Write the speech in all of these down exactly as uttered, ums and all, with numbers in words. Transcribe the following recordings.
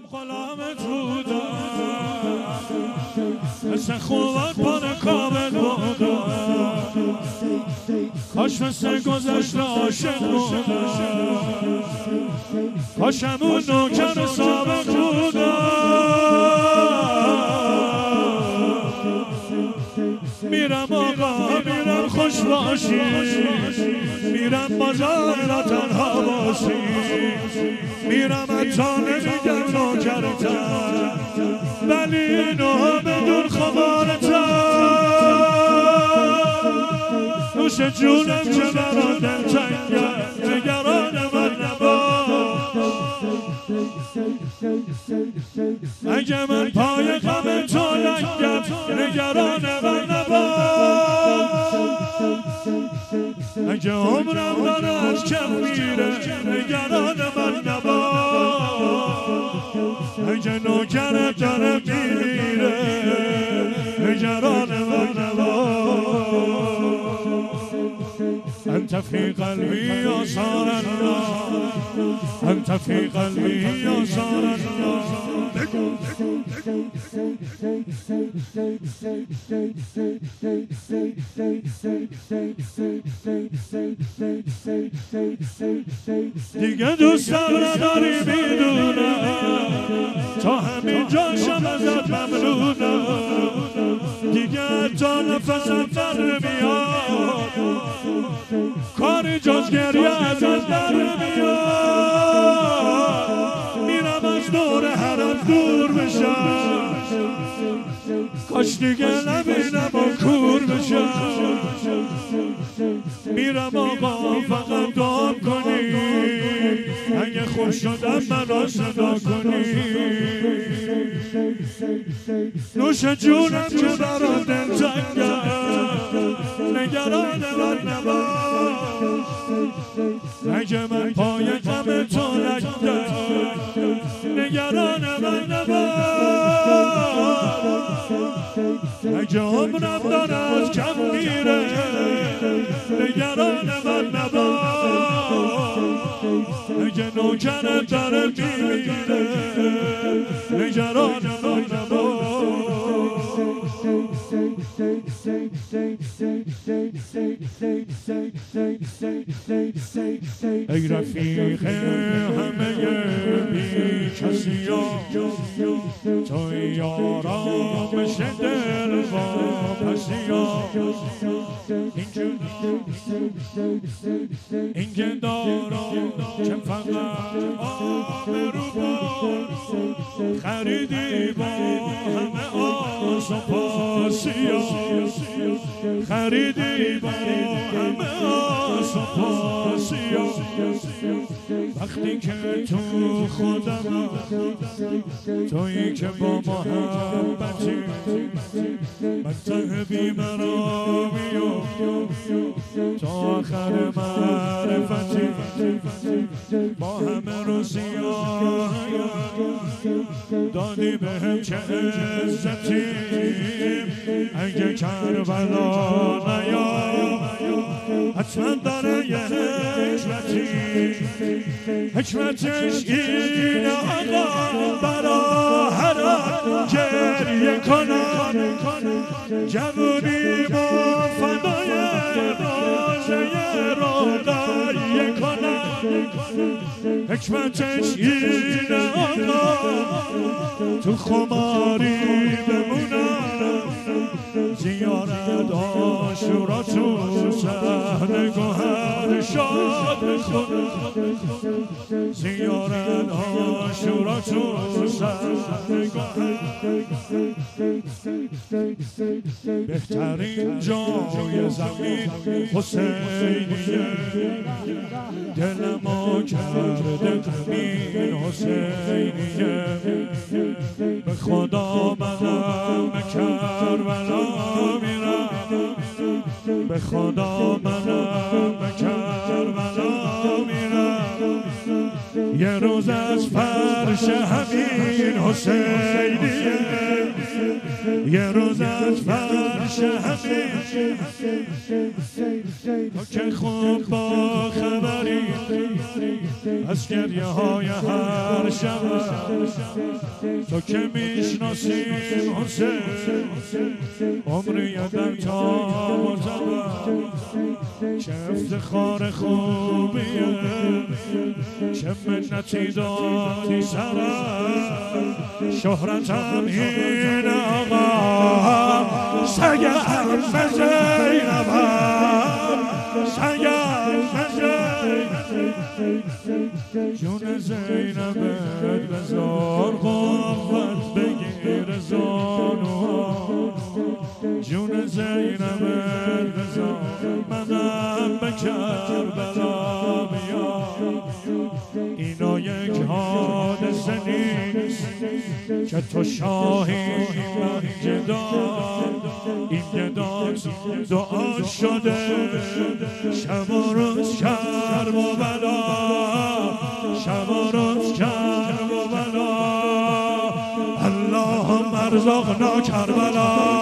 غلامت بودم، مثل خوبت پاره کامل بودم، کاش مثل گذشته عاشق بودم، کاش همون نوکر سابق بودم. میرم آقا میرم خوش باشی، میرم بازار را تنها باشی، میرم حتی نمیگم نوکرتم، ولی اینو بدون خمارتم. نوش جونم که برا دلتنگم، نگران من نباش. اگه من پای غم تو لنگم، نگران من نباش. اگه عمرم داره از کم میره، نگران من نباش. اگه نوکرت داره میمیره، نگران من نباش. انت في قلبي يا صار الله، انت في قلبي يا صار الله. دیگه دوستم نداری میدونم، تا همین جاشم ازت ممنونم. دیگه تا نفسم در میاد، کاری جز گریه ازت در میاد. میرم از دور حرم دور بشم، کاش دیگه نبینم و کور بشم. میرم آقا فقط دعا کنی، اگه خوش شدم منو صدا کنی. نوش جونم که برا دلتنگم، نگران من نباش. اگه من پای غم تو لنگم، نگران من نباش. اگه عمرم داره از کم میره، نگران من نباش. اگه نوکرت داره میمیره، نگران من نباش. ای رفیق همه بی کسی ها، توی آرامش دل واپسی ها. این که دارم که فقط آبرو بود، خریدی با همه آس و پاسی ها، خریدی با همه آس و پاسی ها. وقتی که تو خودم، تویی که با محبتی، من ته بیمرامی و تا آخر معرفتی، با همه روزی‌های دادی بهم چه عزتی. اگه کربلا نیام، حتما داره یه حکمتی. حکمتش اینه آقا برا هرم گریه کنم، جوونی با فدای روزه رودایه کنم. حکمتش اینه آقا تو خماری بمونم، زیارت عاشورا تو صحن گوهر شاد خونم. زیارت عاشورا تو صحن گوهر، بهترین جای زمین حسینیه. دلمو کرده غمین حسینیه. به خدا منم به کربلا میرم، به خدا منم به کربلا میرم. یه روز از فرش همین حسینیه، یه روز از فرش همین تو که خوب با خبری از گریه های هر شب، تو که میشناسیم حسین عمری در تاب و زبر، چه افتخار خوبیه چه منتی دادی سرم، شهرتم این آقا سگم زینبم، سگم جون زینبت بزار قوت بگیر زانوها، جون زینبت بزار منم به کربلا بیام، اینا یک حادثه نیست که تو شاهی من جداد، این جداد دعا شده شب و روز کرب و بلا، شب و روز کرب و بلا، اللهم ارزقنا کربلا.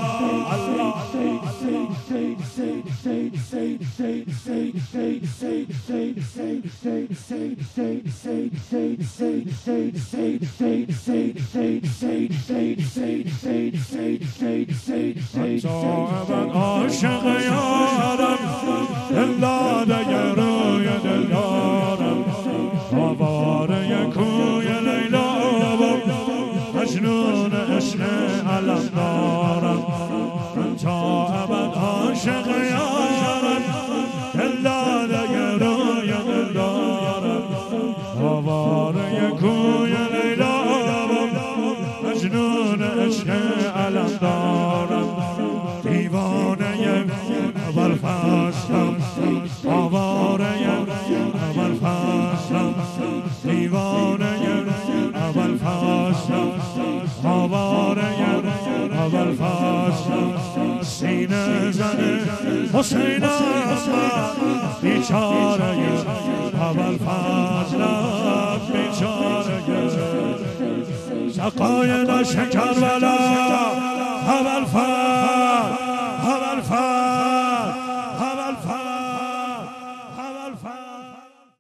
من عاشق یارم دلاده روی دلدارم، آواره کوی لیلا و مجنون عشق علم دارم، من تا ابد عاشق یارم دلاده روی دلدارم، آواره کوی لیلا و مجنون عشق علم دارم، دیوانه اول فصلم، آواره اول فصلم، دیوانه اول فصلم، آواره اول فصلم، سینه زن حسینم بیچاره اول فصلم، بیچاره سقای نش کربلا اول فصلم.